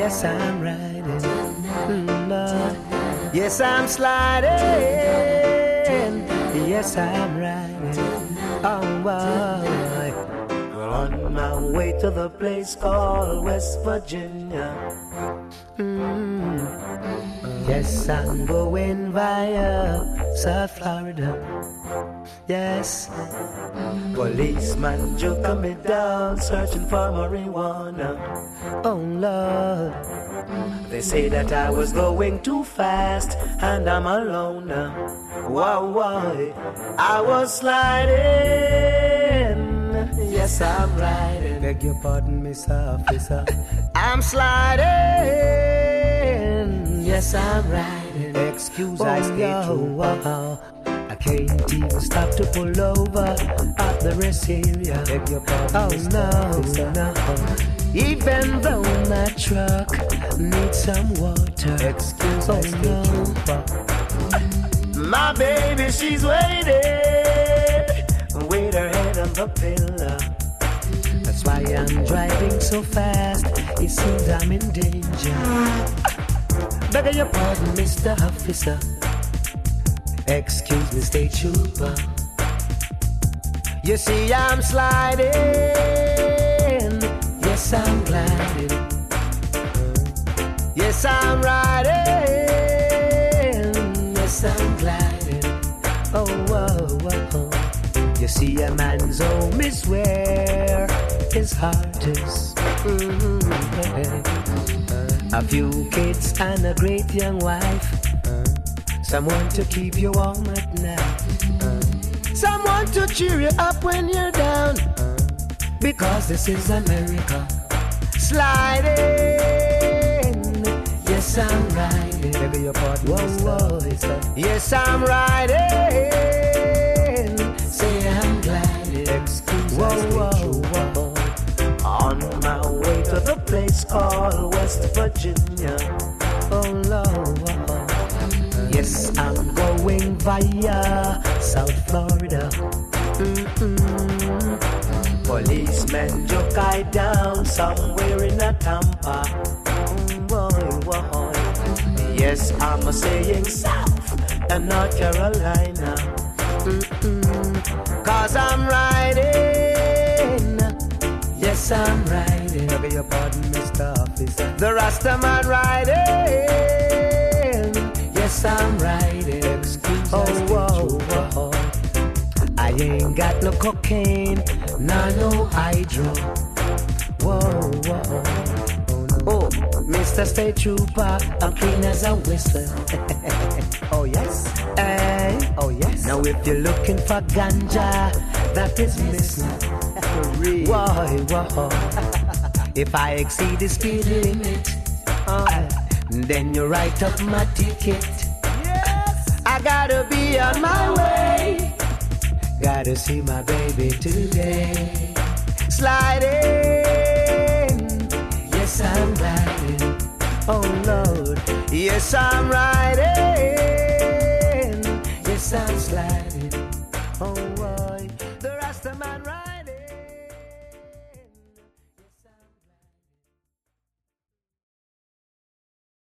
Yes, I'm riding. Lord. Yes, I'm sliding. Yes, I'm riding. Oh, boy. Well, on my way to the place called West Virginia. Yes, I'm going via South Florida. Yes, policeman joking me down, searching for marijuana. Oh Lord, they say that I was going too fast, and I'm alone now. Wow, wow, I was sliding. Yes, I'm riding. Beg your pardon, Mr. Officer. I'm sliding. Yes, I'm riding. Excuse, I stay true. I can't even stop to pull over at the rest area. Beg your pardon, no. Even though my truck needs some water. Excuse, I stay true. My baby, she's waiting with her head on the pillow. That's why I'm driving so fast. It seems I'm in danger. Beg your pardon, Mr. Officer. Excuse me, state trooper. You see, I'm sliding. Yes, I'm gliding. Yes, I'm riding. Yes, I'm gliding. Oh, whoa, whoa. You see, a man's home is where his heart is. A few kids and a great young wife. Someone to keep you warm at night. Someone to cheer you up when you're down. Because this is America. Sliding. Yes, I'm riding. Beg your pardon, whoa, whoa. Yes, I'm riding. Say I'm gliding. Excuse me, whoa, whoa. On my way to the place called West Virginia. Oh, Lord. Yes, I'm going via South Florida. Policemen joke I down somewhere in a Tampa. Boy. Yes, I'm saying South and North Carolina. Cause I'm riding. Yes, I'm riding. Beg your pardon, Mr. Officer. The Rastaman riding. Yes, I'm riding. Excuse me, whoa. I ain't got no cocaine, nah, no hydro. Whoa. Oh, Mr. State Trooper, I'm clean as a whistle. Oh yes, hey. Oh yes. Now if you're looking for ganja, that is missing. Whoa. If I exceed the speed limit, then you write up my ticket. Yes, I gotta be on my way. Gotta see my baby today. Sliding. Yes, I'm riding. Oh Lord. Yes, I'm riding.